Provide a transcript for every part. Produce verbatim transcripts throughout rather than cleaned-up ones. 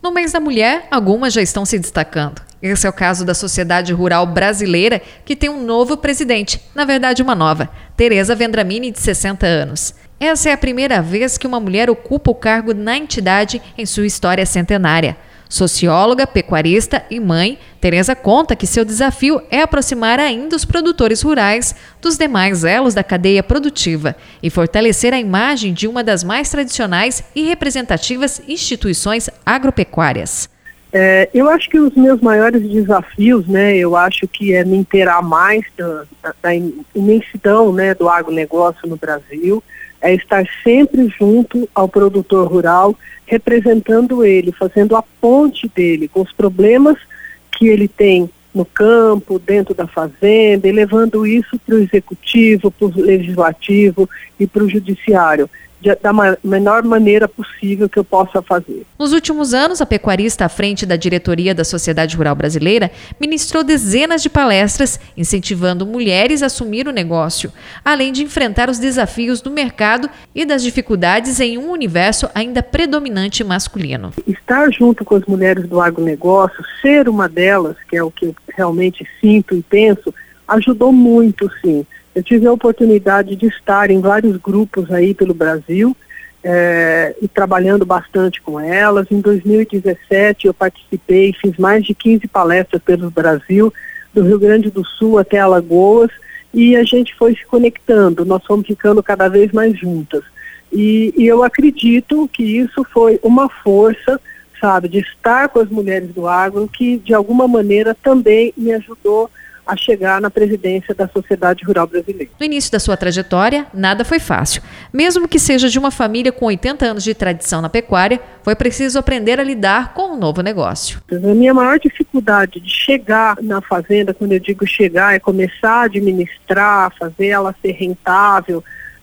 No mês da mulher, algumas já estão se destacando. Esse é o caso da Sociedade Rural Brasileira, que tem um novo presidente, na verdade uma nova, Tereza Vendramini, de sessenta anos. Essa é a primeira vez que uma mulher ocupa o cargo na entidade em sua história centenária. Socióloga, pecuarista e mãe, Tereza conta que seu desafio é aproximar ainda os produtores rurais dos demais elos da cadeia produtiva e fortalecer a imagem de uma das mais tradicionais e representativas instituições agropecuárias. É, eu acho que os meus maiores desafios, né, eu acho que é me inteirar mais da, da imensidão, né, do agronegócio no Brasil, é estar sempre junto ao produtor rural, representando ele, fazendo a ponte dele com os problemas que ele tem no campo, dentro da fazenda, e levando isso para o executivo, para o legislativo e para o judiciário, de, da ma- menor maneira possível que eu possa fazer. Nos últimos anos, a pecuarista à frente da diretoria da Sociedade Rural Brasileira ministrou dezenas de palestras incentivando mulheres a assumir o negócio, além de enfrentar os desafios do mercado e das dificuldades em um universo ainda predominante masculino. Estar junto com as mulheres do agronegócio, ser uma delas, que é o que eu realmente sinto e penso, ajudou muito, sim. Eu tive a oportunidade de estar em vários grupos aí pelo Brasil é, e trabalhando bastante com elas. Em dois mil e dezessete eu participei, fiz mais de quinze palestras pelo Brasil, do Rio Grande do Sul até Alagoas, e a gente foi se conectando, nós fomos ficando cada vez mais juntas. E, e eu acredito que isso foi uma força, sabe, de estar com as mulheres do agro, que de alguma maneira também me ajudou a chegar na presidência da Sociedade Rural Brasileira. No início da sua trajetória, nada foi fácil. Mesmo que seja de uma família com oitenta anos de tradição na pecuária, foi preciso aprender a lidar com um novo negócio. A minha maior dificuldade de chegar na fazenda, quando eu digo chegar, é começar a administrar, fazer ela ser rentável,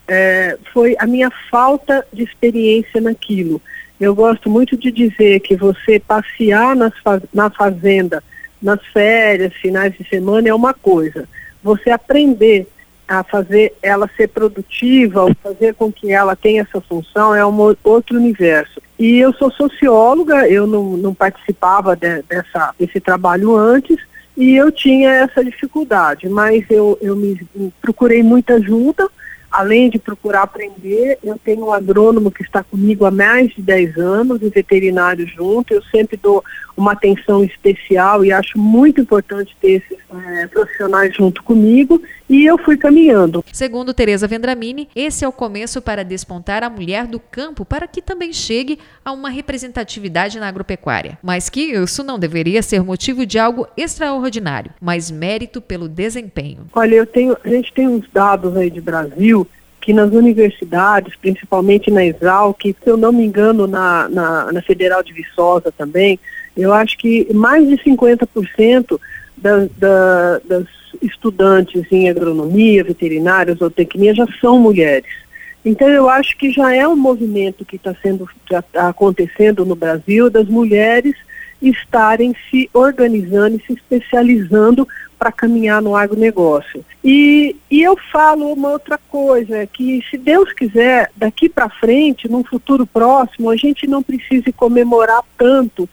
é, foi a minha falta de experiência naquilo. Eu gosto muito de dizer que você passear nas fa- na fazenda, nas férias, finais de semana é uma coisa. Você aprender a fazer ela ser produtiva, ou fazer com que ela tenha essa função é um outro universo. E eu sou socióloga, eu não, não participava de, dessa, desse trabalho antes e eu tinha essa dificuldade, mas eu, eu me procurei muita ajuda. Além de procurar aprender, eu tenho um agrônomo que está comigo há mais de dez anos, e veterinário junto. Eu sempre dou uma atenção especial e acho muito importante ter esses é, profissionais junto comigo, e eu fui caminhando. Segundo Tereza Vendramini, esse é o começo para despontar a mulher do campo para que também chegue a uma representatividade na agropecuária. Mas que isso não deveria ser motivo de algo extraordinário, mas mérito pelo desempenho. Olha, eu tenho, a gente tem uns dados aí de Brasil, que nas universidades, principalmente na Exalc, se eu não me engano na, na, na Federal de Viçosa também, eu acho que mais de cinquenta por cento das, da, das estudantes em agronomia, veterinária, zootecnia já são mulheres. Então eu acho que já é um movimento que está sendo, já está acontecendo no Brasil, das mulheres estarem se organizando e se especializando para caminhar no agronegócio. E, e eu falo uma outra coisa, que se Deus quiser, daqui para frente, num futuro próximo, a gente não precise comemorar tanto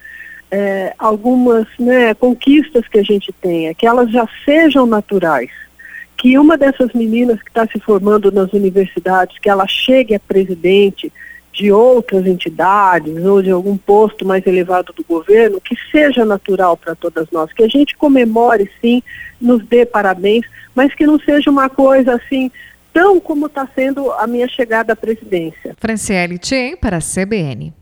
é, algumas, né, conquistas que a gente tenha, que elas já sejam naturais. Que uma dessas meninas que está se formando nas universidades, que ela chegue a presidente de outras entidades ou de algum posto mais elevado do governo, que seja natural para todas nós, que a gente comemore sim, nos dê parabéns, mas que não seja uma coisa assim, tão como está sendo a minha chegada à presidência. Franciele Tchê para a C B N.